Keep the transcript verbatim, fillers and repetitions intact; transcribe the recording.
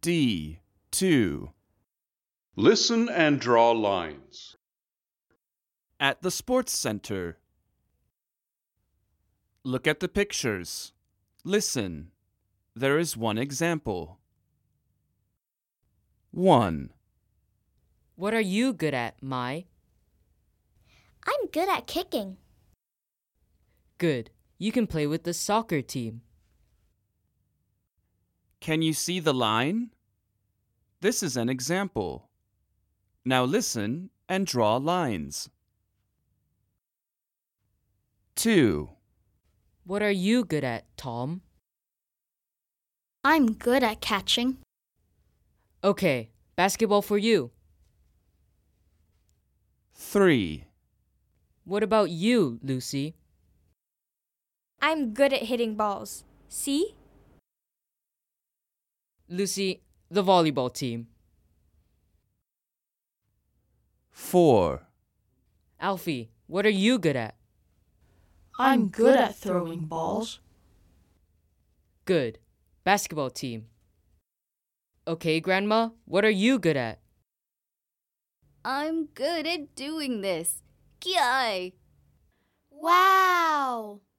D. two. Listen and draw lines. At the sports center. Look at the pictures. Listen. There is one example. one. What are you good at, Mai? I'm good at kicking. Good. You can play with the soccer team. Can you see the line? This is an example. Now listen and draw lines. two. What are you good at, Tom? I'm good at catching. Okay, basketball for you. three. What about you, Lucy? I'm good at hitting balls. See? Lucy, the volleyball team. four. Alfie, what are you good at? I'm good at throwing balls. Good. Basketball team. Okay, Grandma, what are you good at? I'm good at doing this. Yay! Wow!